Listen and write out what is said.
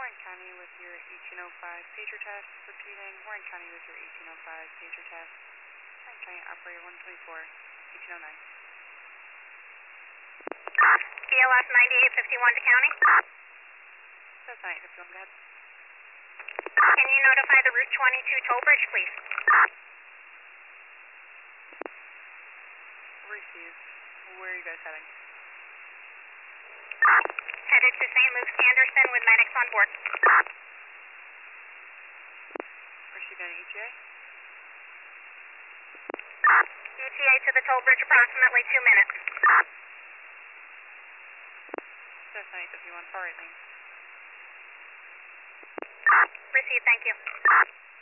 Warren County with your 1805 pager test. Repeating, Warren County with your 1805 pager test. Warren County operator 124, 1809. BLS 9851 to county. That's 9851, go ahead. Can you notify the Route 22 toll bridge, please? Receive. Where are you guys heading? Headed to St. Luke's Anderson with medics on board. Receiving an ETA? ETA to the toll bridge approximately 2 minutes. That's 9851, far right lane. Receive, thank you.